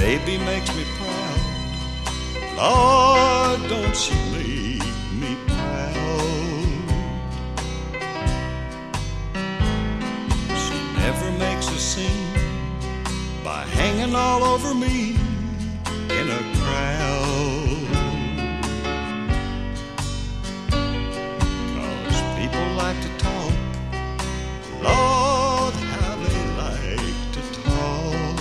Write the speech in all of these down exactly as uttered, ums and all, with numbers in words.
baby makes me proud. Lord, don't she make me proud. She never makes a scene by hanging all over me in a crowd. 'Cause people like to talk, Lord, how they like to talk.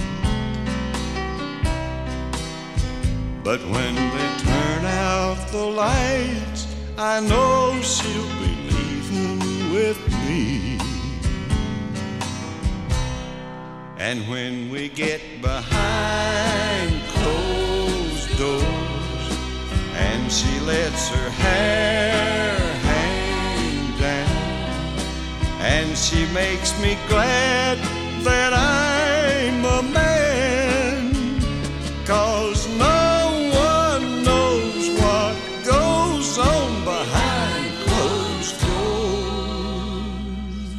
But when they turn out the lights, I know she'll be leaving with me. And when we get behind closed doors and she lets her hair hang down, and she makes me glad that I'm a man, 'cause no one knows what goes on behind closed doors.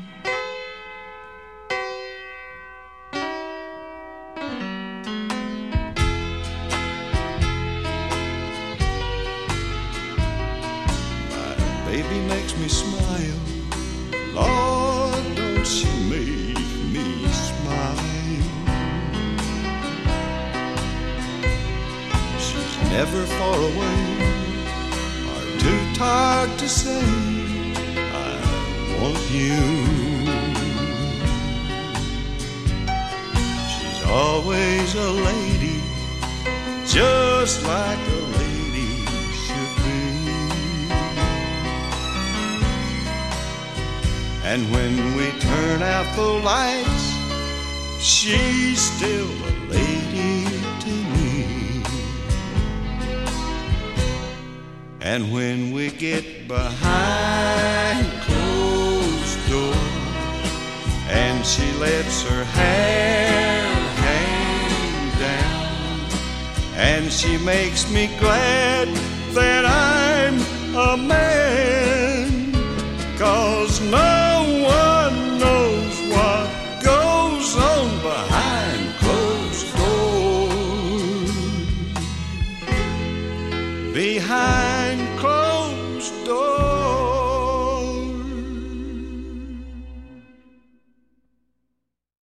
My baby makes me smile. Lord, don't she make me smile. She's never far away or too tired to say, I want you. She's always a lady, just like a lady should be. And when we turn out the lights, she's still a lady to me. And when we get behind closed doors and she lets her hair hang down, and she makes me glad that I'm a man,